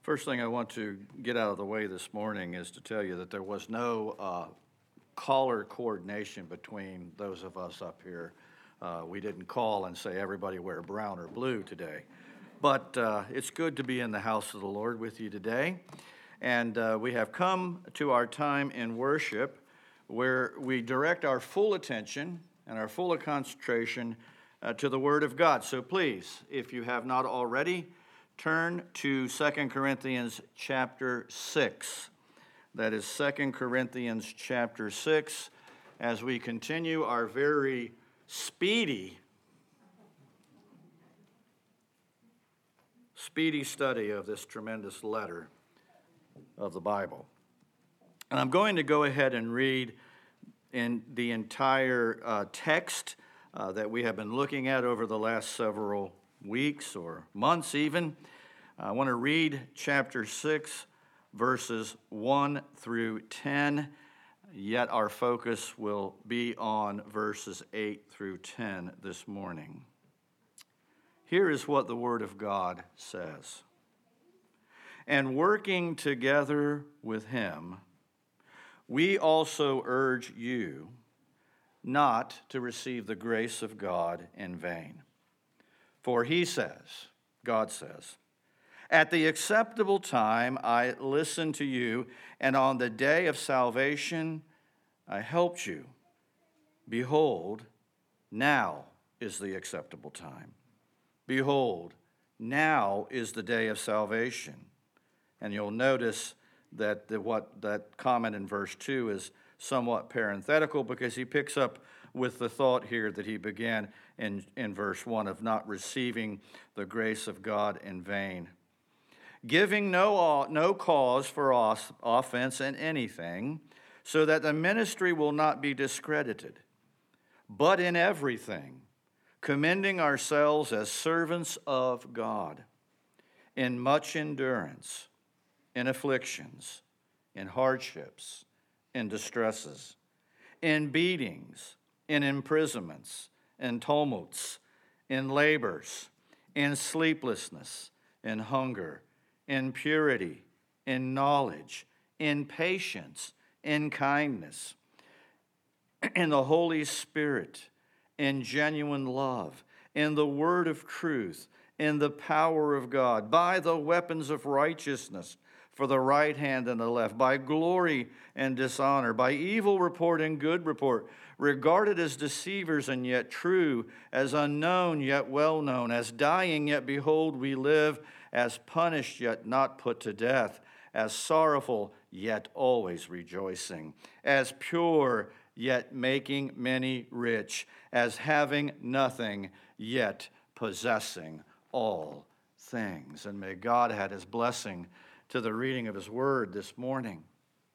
First thing I want to get out of the way this morning is to tell you that there was no caller coordination between those of us up here. We didn't call and say everybody wear brown or blue today. But it's good to be in the house of the Lord with you today. And we have come to our time in worship where we direct our full attention and our full concentration to the Word of God. So please, if you have not already, turn to 2 Corinthians chapter 6. That is 2 Corinthians chapter 6 as we continue our very speedy study of this tremendous letter of the Bible. And I'm going to go ahead and read in the entire text that we have been looking at over the last several weeks or months even. I want to read chapter 6, verses 1 through 10, yet our focus will be on verses 8 through 10 this morning. Here is what the Word of God says. And working together with him, we also urge you not to receive the grace of God in vain. For he says, God says, at the acceptable time I listened to you, and on the day of salvation I helped you. Behold, now is the acceptable time. Behold, now is the day of salvation. And you'll notice that that comment in verse 2 is somewhat parenthetical because he picks up with the thought here that he began in verse 1 of not receiving the grace of God in vain. Giving no cause for offense in anything, so that the ministry will not be discredited, but in everything, commending ourselves as servants of God, in much endurance, in afflictions, in hardships, in distresses, in beatings, in imprisonments, in tumults, in labors, in sleeplessness, in hunger, in purity, in knowledge, in patience, in kindness, in the Holy Spirit, in genuine love, in the word of truth, in the power of God, by the weapons of righteousness, for the right hand and the left, by glory and dishonor, by evil report and good report, regarded as deceivers and yet true, as unknown yet well known, as dying yet behold we live, as punished yet not put to death, as sorrowful yet always rejoicing, as pure yet making many rich, as having nothing yet possessing all things. And may God add his blessing to the reading of his word this morning.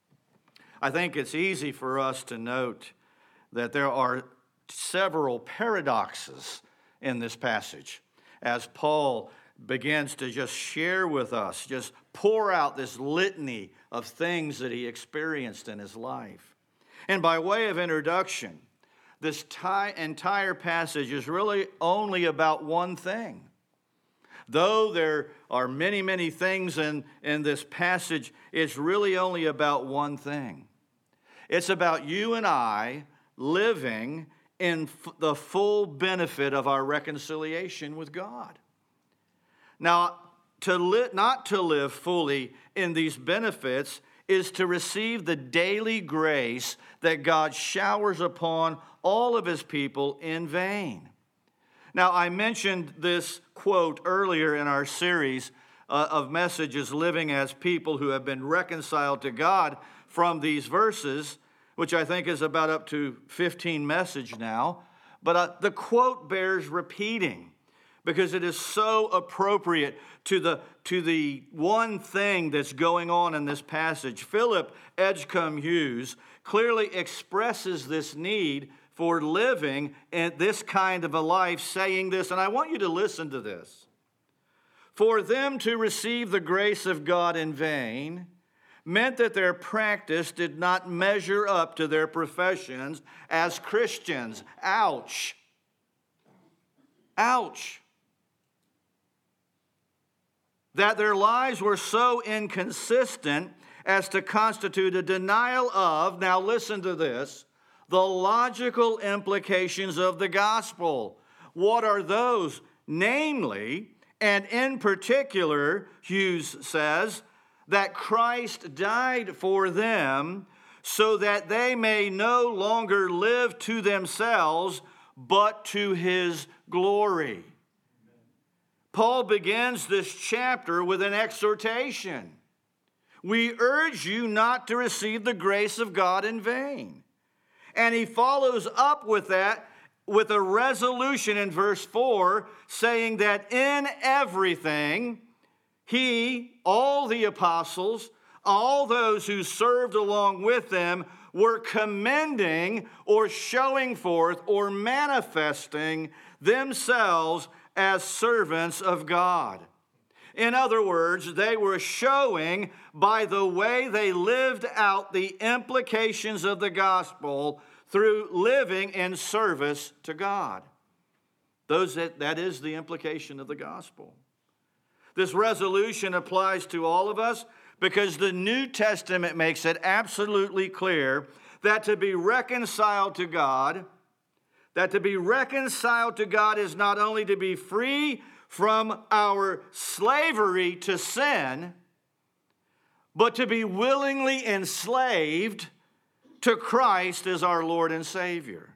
I think it's easy for us to note that there are several paradoxes in this passage as Paul begins to just share with us, just pour out this litany of things that he experienced in his life. And by way of introduction, this entire passage is really only about one thing. Though there are many, many things in this passage, it's really only about one thing. It's about you and I living in the full benefit of our reconciliation with God. Now, not to live fully in these benefits is to receive the daily grace that God showers upon all of his people in vain. Now, I mentioned this quote earlier in our series of messages, Living as People Who Have Been Reconciled to God, from these verses, which I think is about up to 15 messages now. But the quote bears repeating because it is so appropriate to the one thing that's going on in this passage. Philip Edgecombe Hughes clearly expresses this need for living in this kind of a life, saying this, and I want you to listen to this. For them to receive the grace of God in vain meant that their practice did not measure up to their professions as Christians. Ouch. Ouch. that their lives were so inconsistent as to constitute a denial of, now listen to this, the logical implications of the gospel. What are those? Namely, and in particular, Hughes says, that Christ died for them so that they may no longer live to themselves, but to his glory. Paul begins this chapter with an exhortation. We urge you not to receive the grace of God in vain. And he follows up with that with a resolution in verse 4, saying that in everything, he, all the apostles, all those who served along with them, were commending or showing forth or manifesting themselves as servants of God. In other words, they were showing by the way they lived out the implications of the gospel through living in service to God. That is the implication of the gospel. This resolution applies to all of us because the New Testament makes it absolutely clear that to be reconciled to God, is not only to be free from our slavery to sin, but to be willingly enslaved to Christ as our Lord and Savior.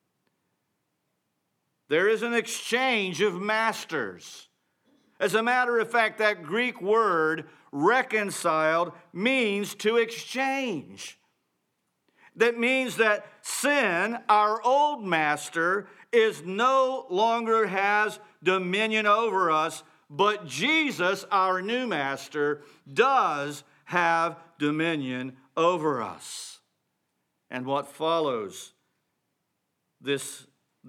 There is an exchange of masters. As a matter of fact, that Greek word, reconciled, means to exchange. That means that sin, our old master, no longer has dominion over us, but Jesus, our new master, does have dominion over us. And what follows this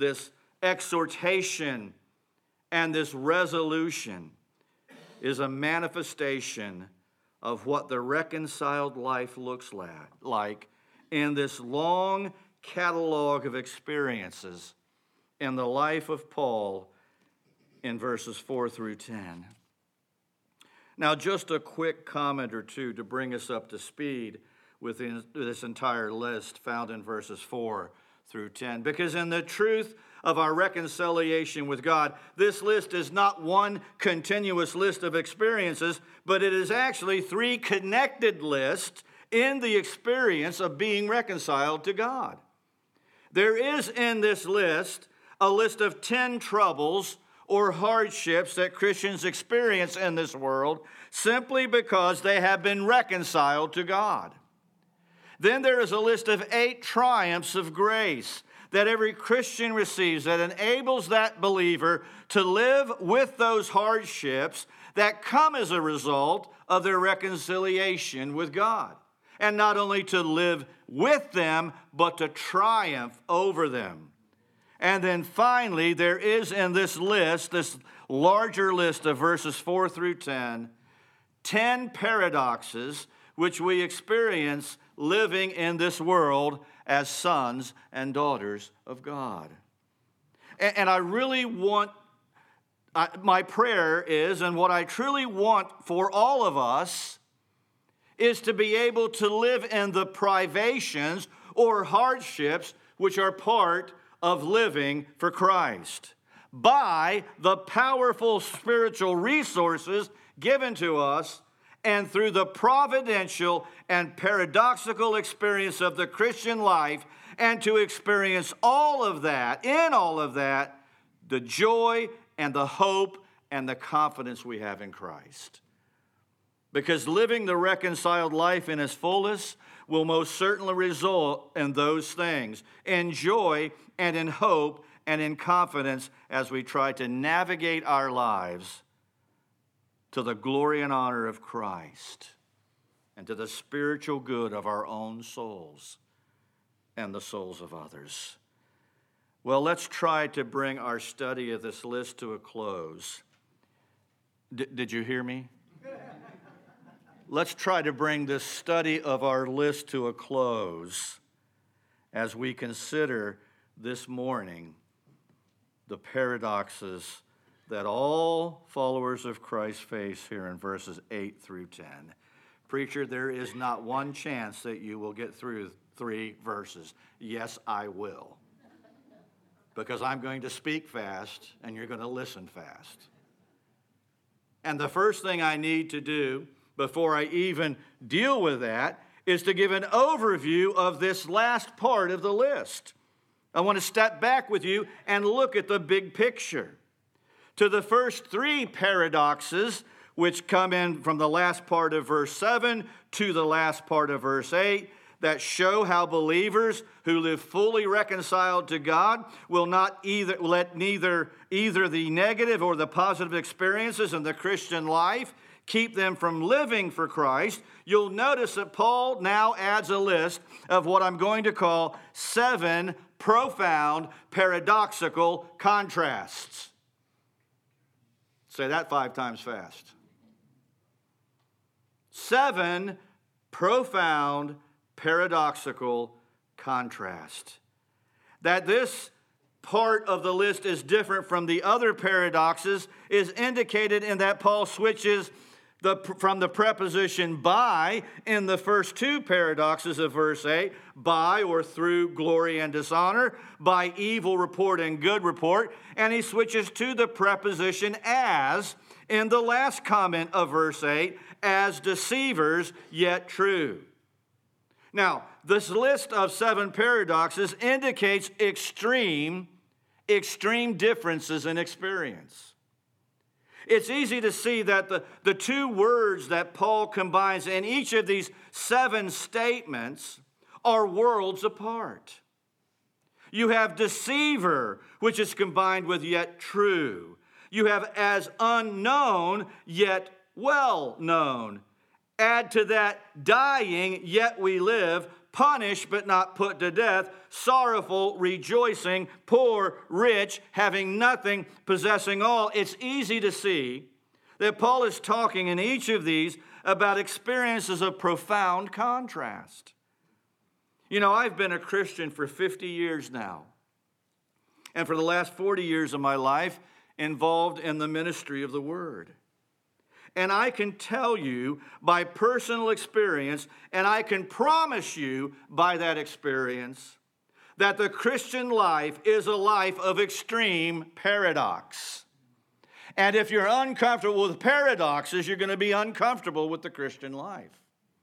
exhortation and this resolution is a manifestation of what the reconciled life looks like in this long catalog of experiences in the life of Paul in verses 4 through 10. Now, just a quick comment or two to bring us up to speed with this entire list found in verses 4 through 10. Because in the truth of our reconciliation with God, this list is not one continuous list of experiences, but it is actually three connected lists in the experience of being reconciled to God. There is in this list a list of 10 troubles or hardships that Christians experience in this world simply because they have been reconciled to God. Then there is a list of 8 triumphs of grace that every Christian receives that enables that believer to live with those hardships that come as a result of their reconciliation with God. And not only to live with them, but to triumph over them. And then finally, there is in this list, this larger list of verses 4 through 10 paradoxes which we experience living in this world as sons and daughters of God. And I really want, my prayer is, and what I truly want for all of us, is to be able to live in the privations or hardships which are part of living for Christ by the powerful spiritual resources given to us and through the providential and paradoxical experience of the Christian life, and to experience all of that, in all of that, the joy and the hope and the confidence we have in Christ. Because living the reconciled life in its fullest will most certainly result in those things, in joy and in hope and in confidence as we try to navigate our lives to the glory and honor of Christ and to the spiritual good of our own souls and the souls of others. Well, let's try to bring our study of this list to a close. Did you hear me? Let's try to bring this study of our list to a close as we consider this morning the paradoxes that all followers of Christ face here in verses 8 through 10. Preacher, there is not one chance that you will get through 3 verses. Yes, I will. Because I'm going to speak fast and you're going to listen fast. And the first thing I need to do before I even deal with that is to give an overview of this last part of the list. I want to step back with you and look at the big picture. To the first 3 paradoxes, which come in from the last part of verse 7 to the last part of verse 8, that show how believers who live fully reconciled to God will not let either the negative or the positive experiences in the Christian life keep them from living for Christ. You'll notice that Paul now adds a list of what I'm going to call 7 profound paradoxical contrasts. Say that 5 times fast. 7 profound paradoxical contrast. That this part of the list is different from the other paradoxes is indicated in that Paul switches from the preposition by in the first 2 paradoxes of verse 8, by or through glory and dishonor, by evil report and good report, and he switches to the preposition as in the last comment of verse 8, as deceivers yet true. Now, this list of 7 paradoxes indicates extreme differences in experience. It's easy to see that the 2 words that Paul combines in each of these 7 statements are worlds apart. You have deceiver, which is combined with yet true. You have as unknown, yet well known. Add to that dying, yet we live, punished but not put to death, sorrowful, rejoicing, poor, rich, having nothing, possessing all. It's easy to see that Paul is talking in each of these about experiences of profound contrast. You know, I've been a Christian for 50 years now. And for the last 40 years of my life, involved in the ministry of the Word. And I can tell you by personal experience, and I can promise you by that experience, that the Christian life is a life of extreme paradox. And if you're uncomfortable with paradoxes, you're going to be uncomfortable with the Christian life.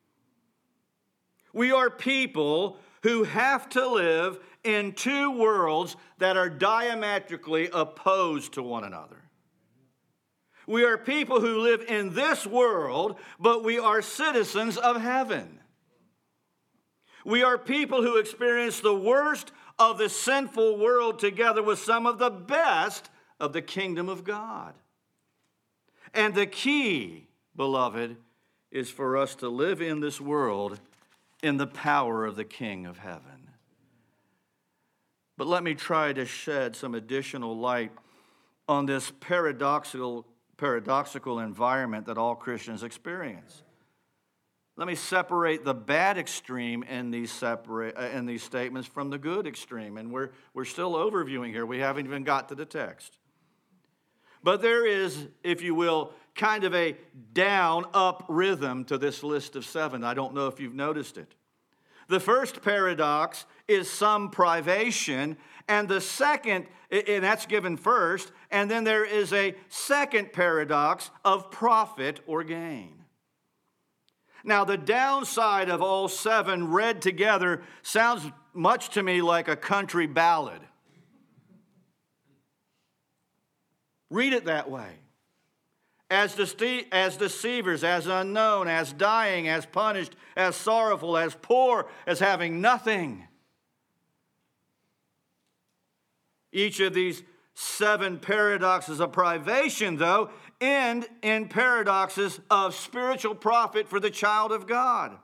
We are people who have to live in 2 worlds that are diametrically opposed to one another. We are people who live in this world, but we are citizens of heaven. We are people who experience the worst of the sinful world together with some of the best of the kingdom of God. And the key, beloved, is for us to live in this world in the power of the King of heaven. But let me try to shed some additional light on this paradoxical environment that all Christians experience. Let me separate the bad extreme in these statements from the good extreme. And we're still overviewing here. We haven't even got to the text. But there is, if you will, kind of a down-up rhythm to this list of 7. I don't know if you've noticed it. The first paradox is some privation, and the second, and that's given first, and then there is a second paradox of profit or gain. Now, the downside of all 7 read together sounds much to me like a country ballad. Read it that way. As deceivers, as unknown, as dying, as punished, as sorrowful, as poor, as having nothing. Each of these 7 paradoxes of privation, though, end in paradoxes of spiritual profit for the child of God.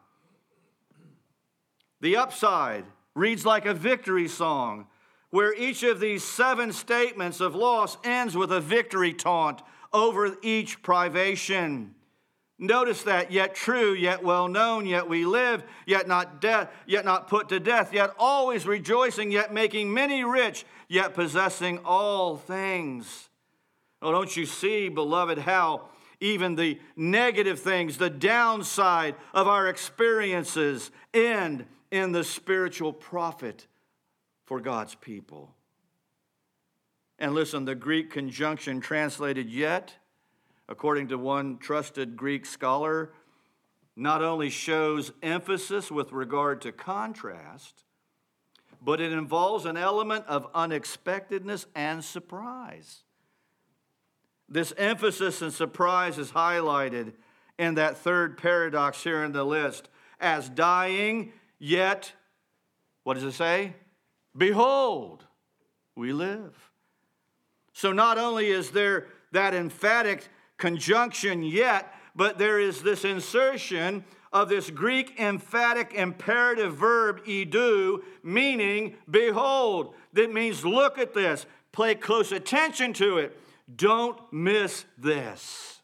The upside reads like a victory song, where each of these 7 statements of loss ends with a victory taunt over each privation. Notice that, yet true, yet well known, yet we live, yet not put to death, yet always rejoicing, yet making many rich, yet possessing all things. Oh, don't you see, beloved, how even the negative things, the downside of our experiences, end in the spiritual profit for God's people? And listen, the Greek conjunction translated yet, according to one trusted Greek scholar, not only shows emphasis with regard to contrast, but it involves an element of unexpectedness and surprise. This emphasis and surprise is highlighted in that third paradox here in the list as dying, yet, what does it say? Behold, we live. So not only is there that emphatic conjunction yet, but there is this insertion of this Greek emphatic imperative verb, idou, meaning behold. That means look at this, pay close attention to it. Don't miss this.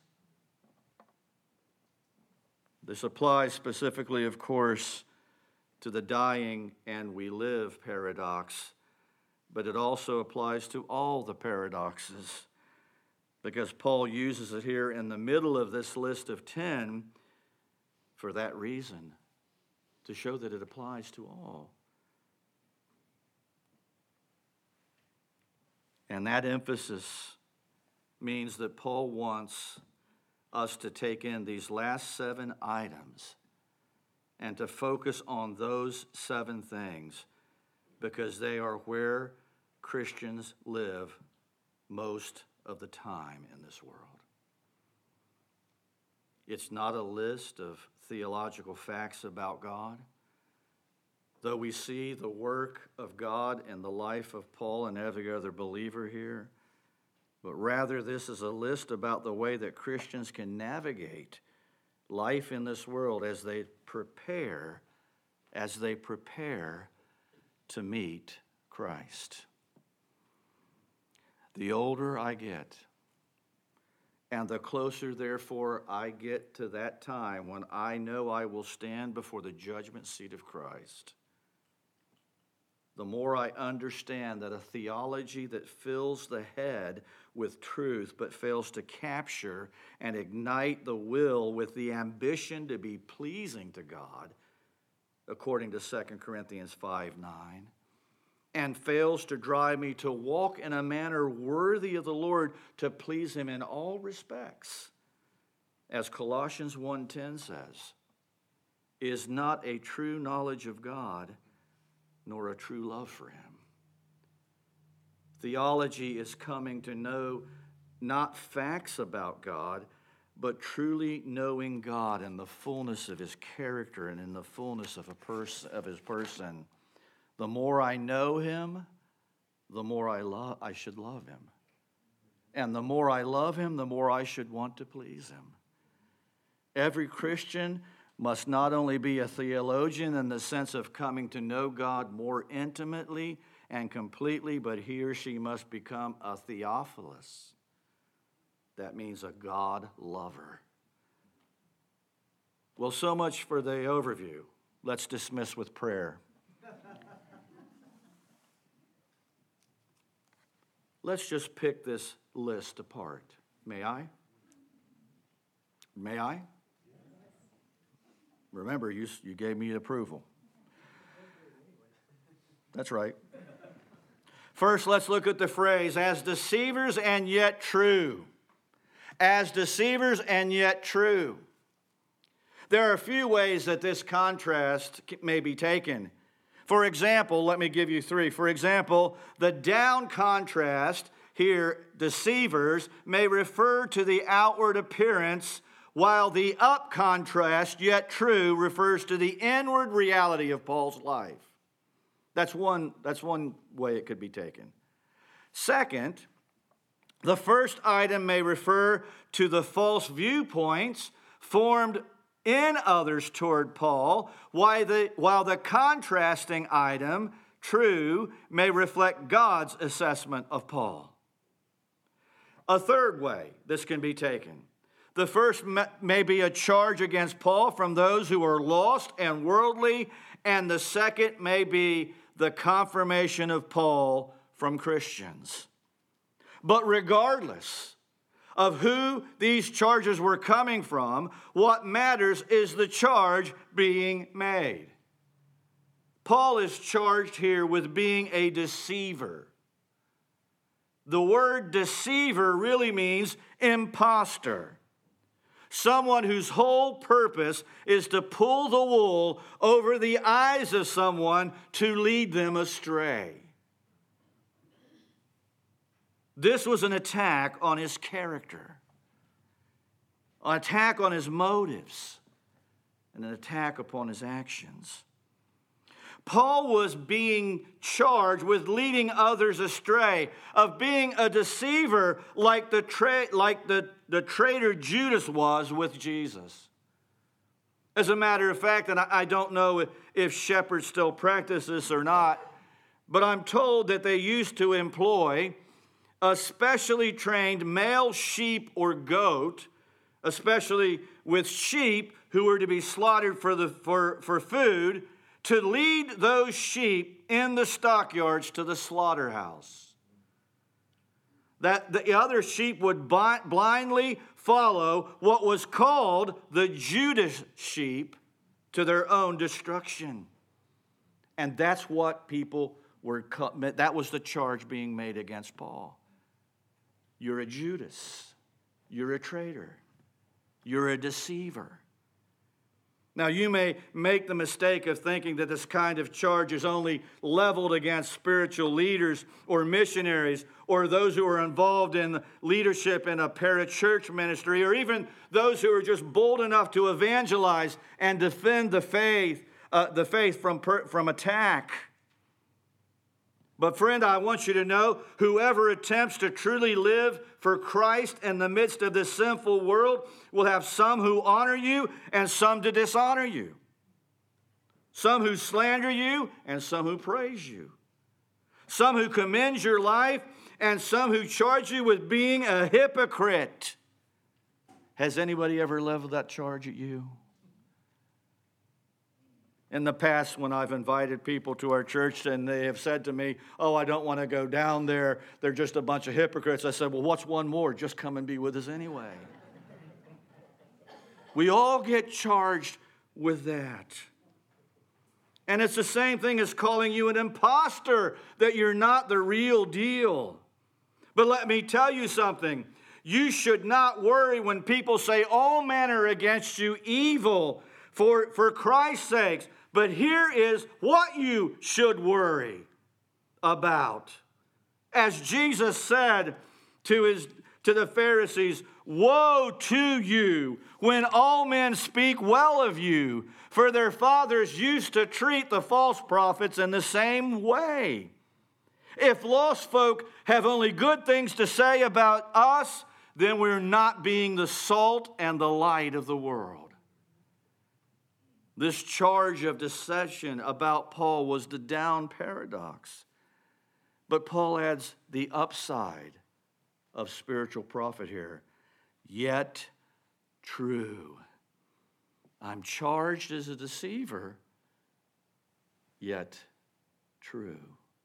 This applies specifically, of course, to the dying and we live paradox, but it also applies to all the paradoxes, because Paul uses it here in the middle of this list of 10 for that reason, to show that it applies to all. And that emphasis means that Paul wants us to take in these last 7 items and to focus on those 7 things, because they are where Christians live most of the time in this world. It's not a list of theological facts about God, though we see the work of God in the life of Paul and every other believer here, but rather this is a list about the way that Christians can navigate life in this world as they prepare to meet Christ. The older I get, and the closer, therefore, I get to that time when I know I will stand before the judgment seat of Christ, the more I understand that a theology that fills the head with truth but fails to capture and ignite the will with the ambition to be pleasing to God, according to 2 Corinthians 5:9, and fails to drive me to walk in a manner worthy of the Lord, to please him in all respects, as Colossians 1:10 says, is not a true knowledge of God, nor a true love for him. Theology is coming to know not facts about God, but truly knowing God in the fullness of his character and in the fullness of his person. The more I know him, the more I should love him. And the more I love him, the more I should want to please him. Every Christian must not only be a theologian in the sense of coming to know God more intimately and completely, but he or she must become a Theophilus. That means a God lover. Well, so much for the overview. Let's dismiss with prayer. Let's just pick this list apart. May I? May I? Remember, you gave me approval. That's right. First, let's look at the phrase, as deceivers and yet true. As deceivers and yet true. There are a few ways that this contrast may be taken. For example, let me give you 3. For example, the down contrast here, deceivers, may refer to the outward appearance, while the up contrast, yet true, refers to the inward reality of Paul's life. That's one way it could be taken. Second, the first item may refer to the false viewpoints formed in others toward Paul, while the contrasting item, true, may reflect God's assessment of Paul. A third way this can be taken. The first may be a charge against Paul from those who are lost and worldly, and the second may be the confirmation of Paul from Christians. But regardless of who these charges were coming from. What matters is the charge being made. Paul is charged here with being a deceiver. The word deceiver really means imposter. Someone whose whole purpose is to pull the wool over the eyes of someone to lead them astray. This was an attack on his character, an attack on his motives, and an attack upon his actions. Paul was being charged with leading others astray, of being a deceiver like the traitor Judas was with Jesus. As a matter of fact, and I don't know if shepherds still practice this or not, but I'm told that they used to employ a specially trained male sheep or goat, especially with sheep who were to be slaughtered for food, to lead those sheep in the stockyards to the slaughterhouse. That the other sheep would blindly follow what was called the Judas sheep to their own destruction. And that's what people were, that was the charge being made against Paul. You're a Judas. You're a traitor. You're a deceiver. Now, you may make the mistake of thinking that this kind of charge is only leveled against spiritual leaders or missionaries or those who are involved in leadership in a parachurch ministry, or even those who are just bold enough to evangelize and defend the faith from attack. But friend, I want you to know, whoever attempts to truly live for Christ in the midst of this sinful world will have some who honor you and some to dishonor you. Some who slander you and some who praise you. Some who commend your life and some who charge you with being a hypocrite. Has anybody ever leveled that charge at you? In the past, when I've invited people to our church and they have said to me, "Oh, I don't want to go down there. They're just a bunch of hypocrites," I said, "Well, what's one more? Just come and be with us anyway." We all get charged with that. And it's the same thing as calling you an imposter, that you're not the real deal. But let me tell you something. You should not worry when people say all manner against you evil for Christ's sakes. But here is what you should worry about. As Jesus said to the Pharisees, "Woe to you when all men speak well of you, for their fathers used to treat the false prophets in the same way." If lost folk have only good things to say about us, then we're not being the salt and the light of the world. This charge of deception about Paul was the down paradox. But Paul adds the upside of spiritual profit here. Yet true. I'm charged as a deceiver, yet true.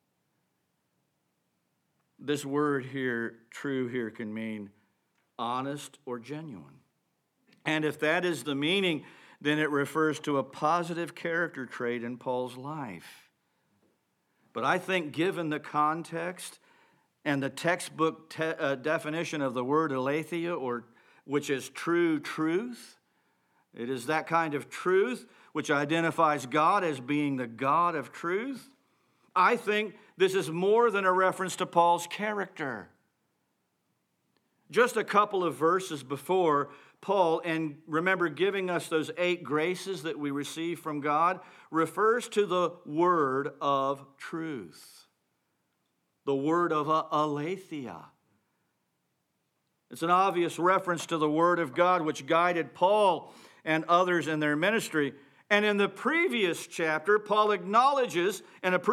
This word here, true here, can mean honest or genuine. And if that is the meaning, then it refers to a positive character trait in Paul's life. But I think given the context and the textbook definition of the word aletheia, which is true truth, it is that kind of truth which identifies God as being the God of truth. I think this is more than a reference to Paul's character. Just a couple of verses before, Paul, and remember giving us those 8 graces that we receive from God, refers to the word of truth. The word of aletheia. It's an obvious reference to the word of God which guided Paul and others in their ministry. And in the previous chapter, Paul acknowledges,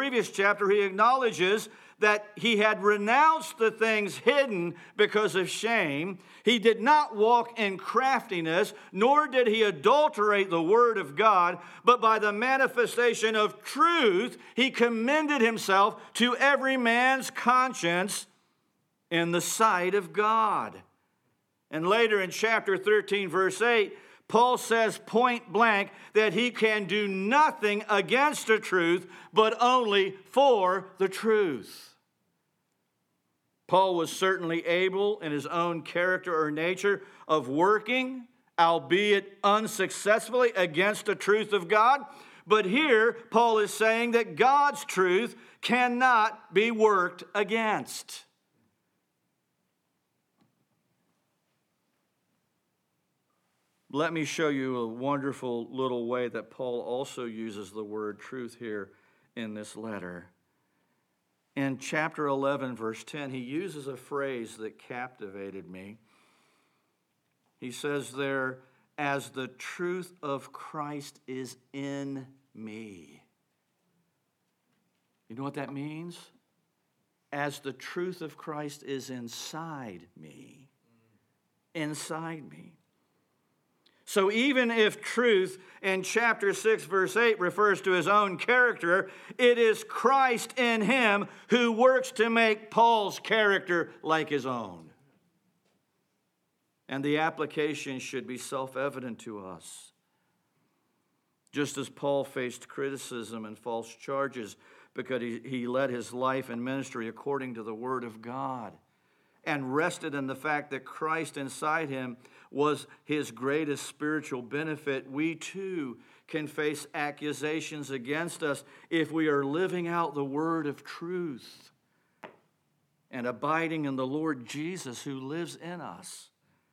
that he had renounced the things hidden because of shame. He did not walk in craftiness, nor did he adulterate the word of God, but by the manifestation of truth, he commended himself to every man's conscience in the sight of God. And later in chapter 13, verse 8, Paul says point blank that he can do nothing against the truth, but only for the truth. Paul was certainly able in his own character or nature of working, albeit unsuccessfully, against the truth of God. But here, Paul is saying that God's truth cannot be worked against. Let me show you a wonderful little way that Paul also uses the word truth here in this letter. In chapter 11, verse 10, he uses a phrase that captivated me. He says there, as the truth of Christ is in me. You know what that means? As the truth of Christ is inside me. Inside me. So even if truth in chapter 6, verse 8 refers to his own character, it is Christ in him who works to make Paul's character like his own. And the application should be self-evident to us. Just as Paul faced criticism and false charges because he led his life and ministry according to the Word of God and rested in the fact that Christ inside him was his greatest spiritual benefit, we too can face accusations against us if we are living out the word of truth and abiding in the Lord Jesus who lives in us.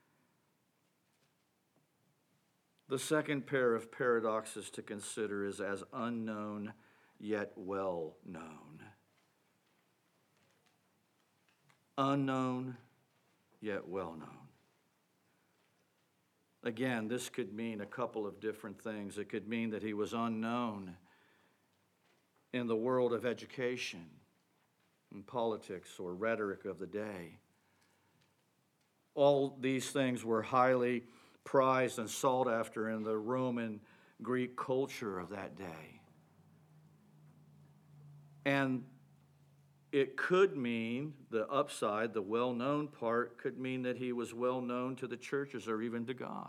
The second pair of paradoxes to consider is as unknown yet well known. Unknown yet well known. Again, this could mean a couple of different things. It could mean that he was unknown in the world of education and politics or rhetoric of the day. All these things were highly prized and sought after in the Roman Greek culture of that day. And it could mean, the upside, the well-known part, could mean that he was well-known to the churches or even to God.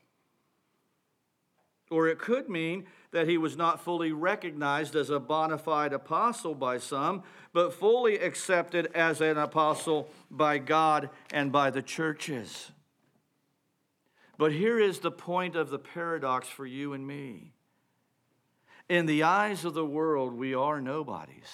Or it could mean that he was not fully recognized as a bona fide apostle by some, but fully accepted as an apostle by God and by the churches. But here is the point of the paradox for you and me. In the eyes of the world, we are nobodies.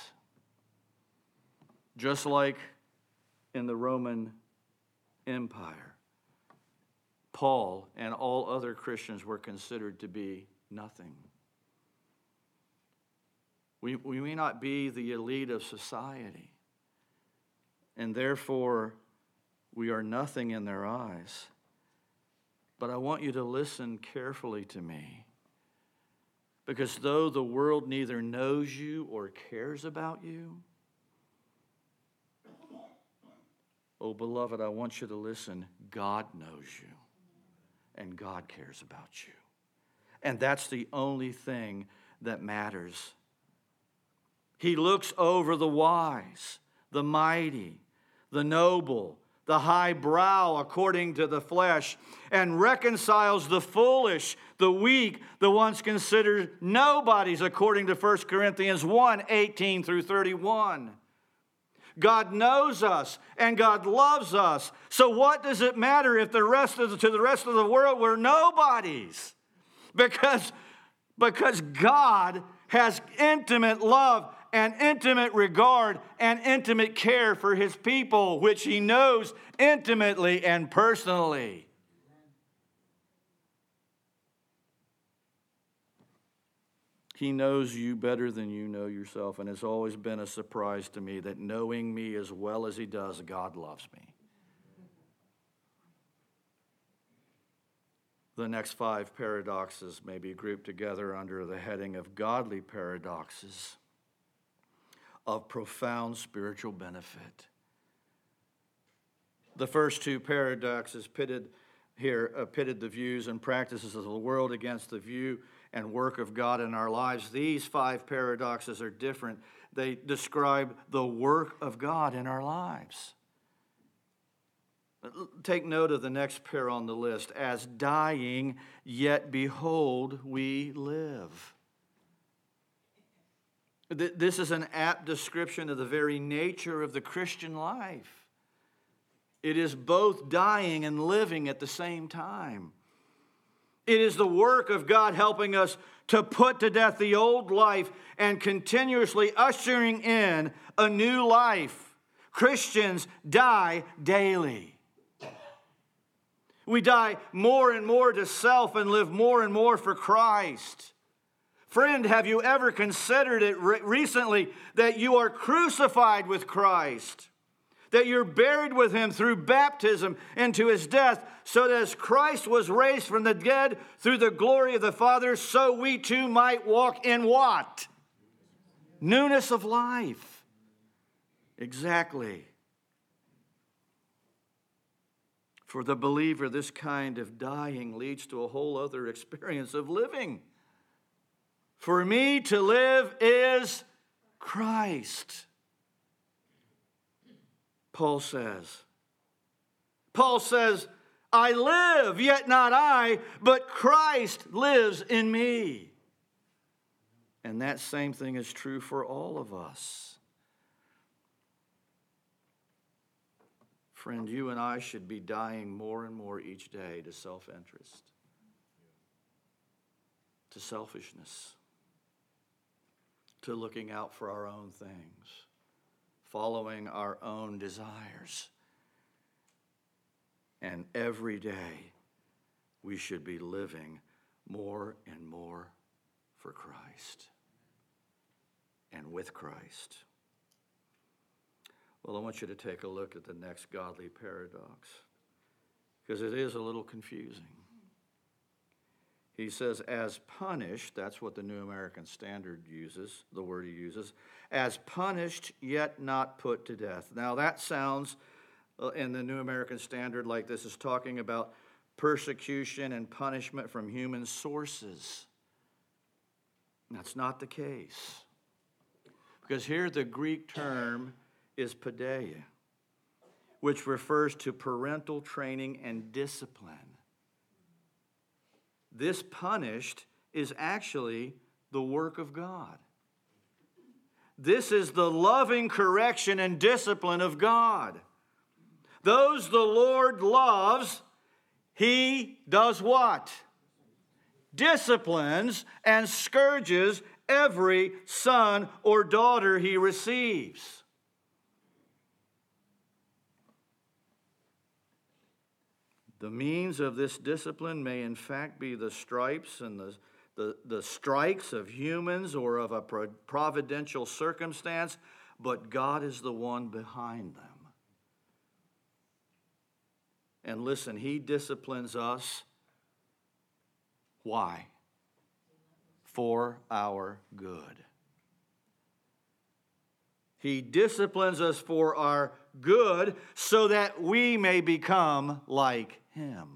Just like in the Roman Empire, Paul and all other Christians were considered to be nothing. We may not be the elite of society, and therefore we are nothing in their eyes. But I want you to listen carefully to me, because though the world neither knows you or cares about you, oh, beloved, I want you to listen. God knows you, and God cares about you. And that's the only thing that matters. He looks over the wise, the mighty, the noble, the highbrow according to the flesh, and reconciles the foolish, the weak, the ones considered nobodies according to 1 Corinthians 1, 18 through 31. God knows us and God loves us. So what does it matter if to the rest of the world we're nobodies? Because God has intimate love and intimate regard and intimate care for his people, which he knows intimately and personally. He knows you better than you know yourself, and it's always been a surprise to me that knowing me as well as he does, God loves me. The next 5 paradoxes may be grouped together under the heading of godly paradoxes of profound spiritual benefit. The first 2 paradoxes pitted the views and practices of the world against the view and work of God in our lives. These 5 paradoxes are different. They describe the work of God in our lives. Take note of the next pair on the list. As dying, yet behold, we live. This is an apt description of the very nature of the Christian life. It is both dying and living at the same time. It is the work of God helping us to put to death the old life and continuously ushering in a new life. Christians die daily. We die more and more to self and live more and more for Christ. Friend, have you ever considered it recently that you are crucified with Christ? That you're buried with Him through baptism into His death, so that as Christ was raised from the dead through the glory of the Father, so we too might walk in what? Newness of life. Exactly. For the believer, this kind of dying leads to a whole other experience of living. For me to live is Christ, Paul says. Paul says, I live, yet not I, but Christ lives in me. And that same thing is true for all of us. Friend, you and I should be dying more and more each day to self-interest, to selfishness, to looking out for our own things, following our own desires. And every day we should be living more and more for Christ and with Christ. Well, I want you to take a look at the next godly paradox, because it is a little confusing. He says, as punished, that's what the New American Standard uses, the word he uses, as punished, yet not put to death. Now that sounds, in the New American Standard, like this is talking about persecution and punishment from human sources. That's not the case. Because here the Greek term is paideia, which refers to parental training and discipline. This punished is actually the work of God. This is the loving correction and discipline of God. Those the Lord loves, He does what? Disciplines and scourges every son or daughter He receives. The means of this discipline may in fact be the stripes and the strikes of humans or of a providential circumstance, but God is the one behind them. And listen, He disciplines us. Why? For our good. He disciplines us for our good so that we may become like Him.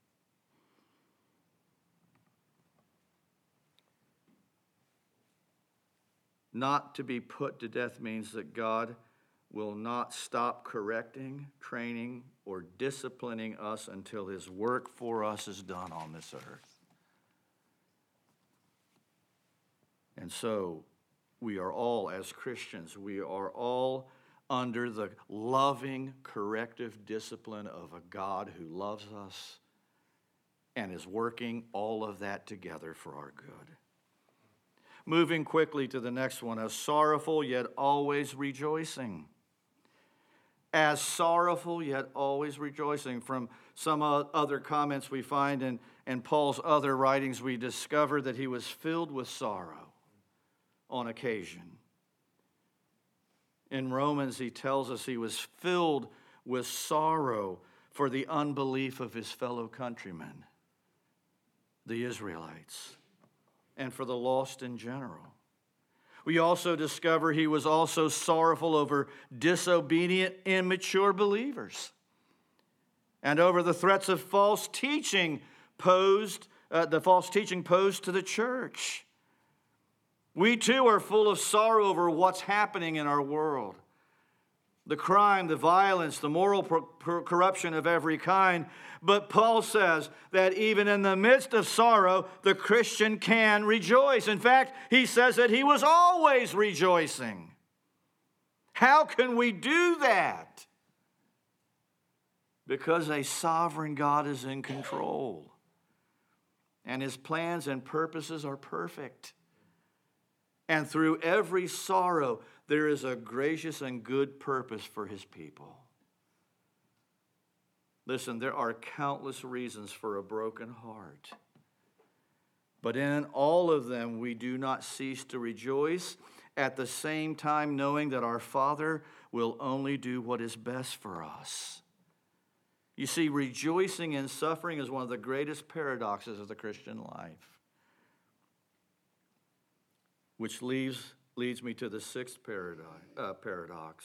Not to be put to death means that God will not stop correcting, training, or disciplining us until His work for us is done on this earth. And so, we are all, as Christians, we are all under the loving, corrective discipline of a God who loves us and is working all of that together for our good. Moving quickly to the next one, as sorrowful yet always rejoicing. As sorrowful yet always rejoicing. From some other comments we find in Paul's other writings, we discover that he was filled with sorrow on occasion. In Romans, he tells us he was filled with sorrow for the unbelief of his fellow countrymen, the Israelites, and for the lost in general. We also discover he was also sorrowful over disobedient, immature believers and over the threats of false teaching posed to the church. We too are full of sorrow over what's happening in our world. the crime, the violence, the moral corruption of every kind. But Paul says that even in the midst of sorrow, the Christian can rejoice. In fact, he says that he was always rejoicing. How can we do that? Because a sovereign God is in control, and his plans and purposes are perfect. And through every sorrow, there is a gracious and good purpose for his people. Listen, there are countless reasons for a broken heart. But in all of them, we do not cease to rejoice, at the same time knowing that our Father will only do what is best for us. You see, rejoicing in suffering is one of the greatest paradoxes of the Christian life. Which leads me to the sixth paradox,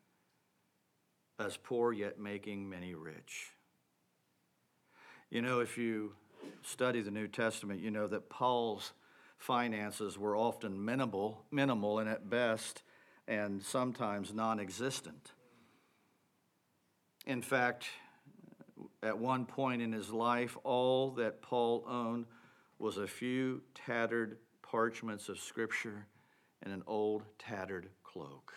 as poor yet making many rich. You know, if you study the New Testament, you know that Paul's finances were often minimal and at best, and sometimes non-existent. In fact, at one point in his life, all that Paul owned was a few tattered parchments of Scripture and an old tattered cloak.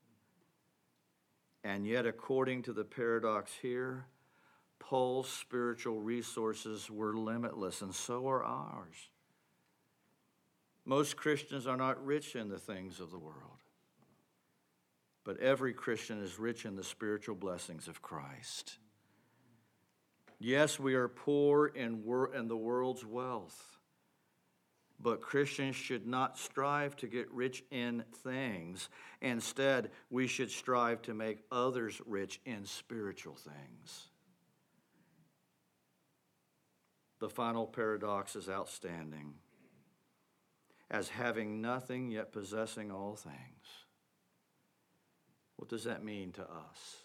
And yet, according to the paradox here, Paul's spiritual resources were limitless, and so are ours. Most Christians are not rich in the things of the world, but every Christian is rich in the spiritual blessings of Christ. Yes, we are poor in the world's wealth, but Christians should not strive to get rich in things. Instead, we should strive to make others rich in spiritual things. The final paradox is outstanding. As having nothing yet possessing all things. What does that mean to us?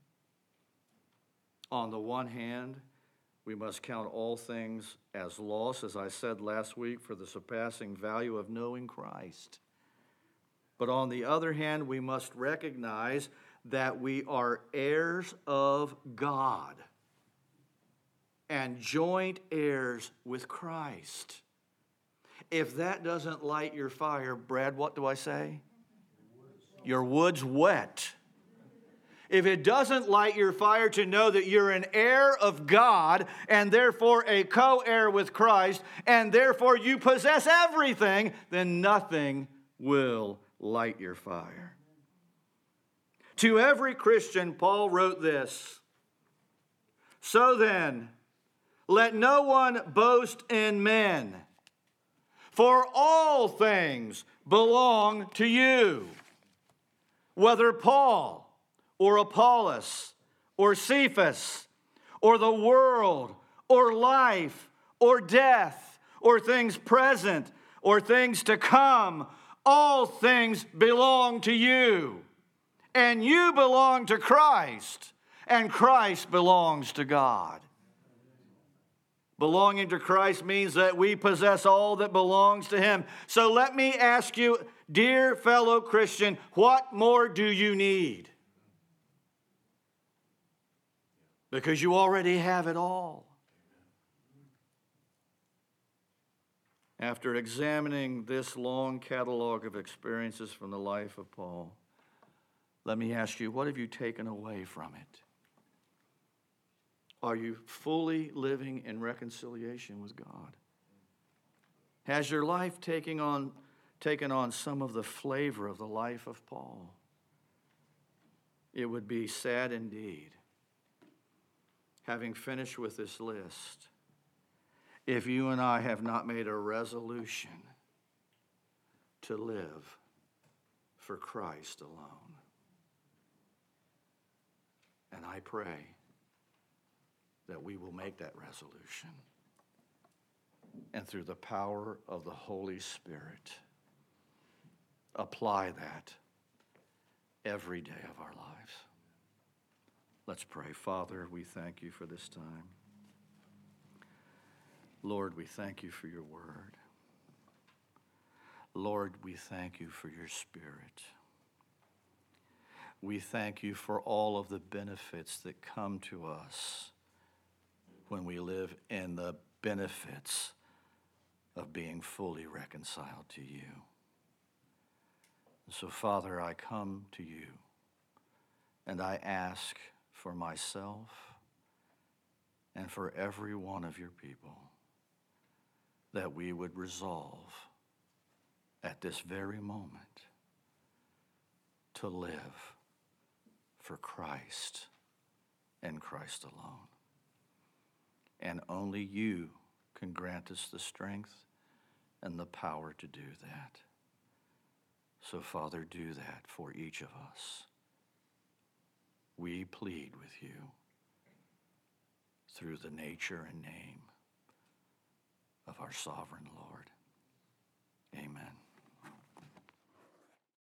On the one hand, we must count all things as loss, as I said last week, for the surpassing value of knowing Christ. But on the other hand, we must recognize that we are heirs of God and joint heirs with Christ. If that doesn't light your fire, Brad, what do I say? Your wood's wet. If it doesn't light your fire to know that you're an heir of God and therefore a co-heir with Christ and therefore you possess everything, then nothing will light your fire. To every Christian, Paul wrote this: "So then, let no one boast in men, for all things belong to you, whether Paul or Apollos or Cephas or the world or life or death or things present or things to come, all things belong to you. And you belong to Christ, and Christ belongs to God." Belonging to Christ means that we possess all that belongs to Him. So let me ask you, dear fellow Christian, what more do you need? Because you already have it all. After examining this long catalog of experiences from the life of Paul, let me ask you, what have you taken away from it? Are you fully living in reconciliation with God? Has your life taken on some of the flavor of the life of Paul? It would be sad indeed, having finished with this list, if you and I have not made a resolution to live for Christ alone. And I pray that we will make that resolution. And through the power of the Holy Spirit, apply that every day of our lives. Let's pray. Father, we thank you for this time. Lord, we thank you for your word. Lord, we thank you for your Spirit. we thank you for all of the benefits that come to us when we live in the benefits of being fully reconciled to you. So, Father, I come to you and I ask for myself and for every one of your people that we would resolve at this very moment to live for Christ and Christ alone. And only you can grant us the strength and the power to do that. So, Father, do that for each of us. We plead with you through the nature and name of our sovereign Lord. Amen.